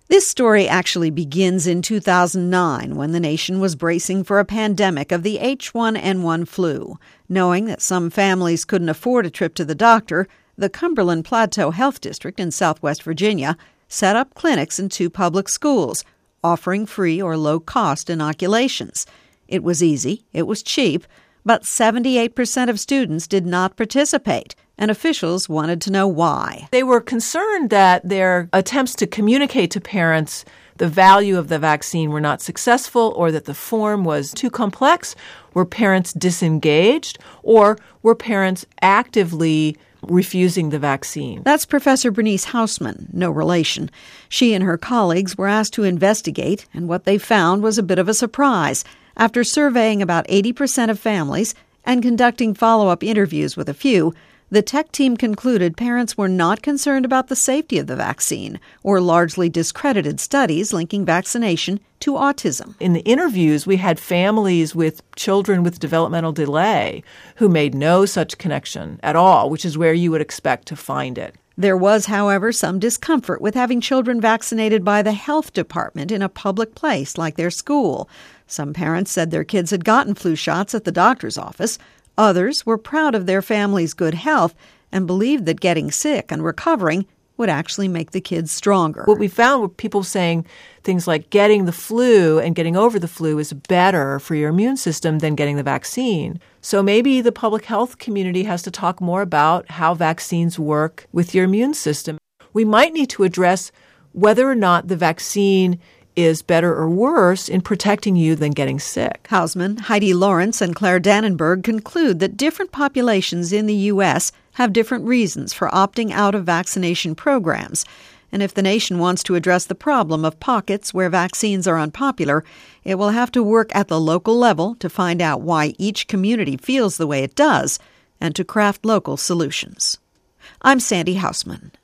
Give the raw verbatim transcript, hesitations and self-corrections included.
This story actually begins in two thousand nine when the nation was bracing for a pandemic of the H one N one flu. Knowing that some families couldn't afford a trip to the doctor, the Cumberland Plateau Health District in southwest Virginia set up clinics in two public schools, offering free or low-cost inoculations. It was easy, it was cheap, but seventy-eight percent of students did not participate, and officials wanted to know why. They were concerned that their attempts to communicate to parents the value of the vaccine were not successful, or that the form was too complex. Were parents disengaged, or were parents actively refusing the vaccine? That's Professor Bernice Hausman, no relation. She and her colleagues were asked to investigate, and what they found was a bit of a surprise. After surveying about eighty percent of families and conducting follow-up interviews with a few, the tech team concluded parents were not concerned about the safety of the vaccine or largely discredited studies linking vaccination to autism. In the interviews, we had families with children with developmental delay who made no such connection at all, which is where you would expect to find it. There was, however, some discomfort with having children vaccinated by the health department in a public place like their school. Some parents said their kids had gotten flu shots at the doctor's office. Others were proud of their family's good health and believed that getting sick and recovering would actually make the kids stronger. What we found were people saying things like getting the flu and getting over the flu is better for your immune system than getting the vaccine. So maybe the public health community has to talk more about how vaccines work with your immune system. We might need to address whether or not the vaccine is better or worse in protecting you than getting sick. Hausman, Heidi Lawrence, and Claire Dannenberg conclude that different populations in the U S have different reasons for opting out of vaccination programs. And if the nation wants to address the problem of pockets where vaccines are unpopular, it will have to work at the local level to find out why each community feels the way it does and to craft local solutions. I'm Sandy Hausman.